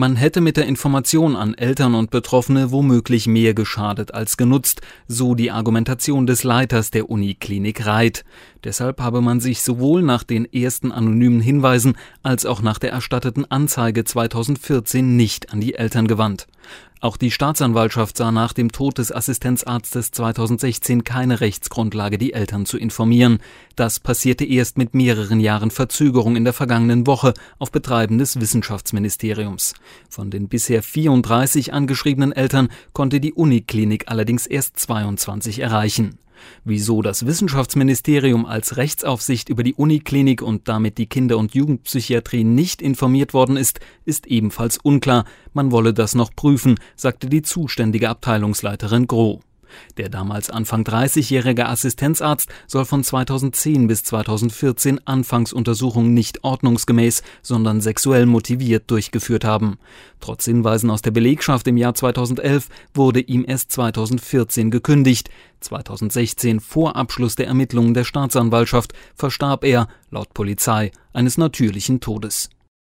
Man hätte mit der Information an Eltern und Betroffene womöglich mehr geschadet als genutzt, so die Argumentation des Leiters der Uniklinik Reith. Deshalb habe man sich sowohl nach den ersten anonymen Hinweisen als auch nach der erstatteten Anzeige 2014 nicht an die Eltern gewandt. Auch die Staatsanwaltschaft sah nach dem Tod des Assistenzarztes 2016 keine Rechtsgrundlage, die Eltern zu informieren. Das passierte erst mit mehreren Jahren Verzögerung in der vergangenen Woche auf Betreiben des Wissenschaftsministeriums. Von den bisher 34 angeschriebenen Eltern konnte die Uniklinik allerdings erst 22 erreichen. Wieso das Wissenschaftsministerium als Rechtsaufsicht über die Uniklinik und damit die Kinder- und Jugendpsychiatrie nicht informiert worden ist, ist ebenfalls unklar. Man wolle das noch prüfen, sagte die zuständige Abteilungsleiterin Groh. Der damals Anfang 30-jährige Assistenzarzt soll von 2010 bis 2014 Anfangsuntersuchungen nicht ordnungsgemäß, sondern sexuell motiviert durchgeführt haben. Trotz Hinweisen aus der Belegschaft im Jahr 2011 wurde ihm erst 2014 gekündigt. 2016, vor Abschluss der Ermittlungen der Staatsanwaltschaft, verstarb er, laut Polizei, eines natürlichen Todes.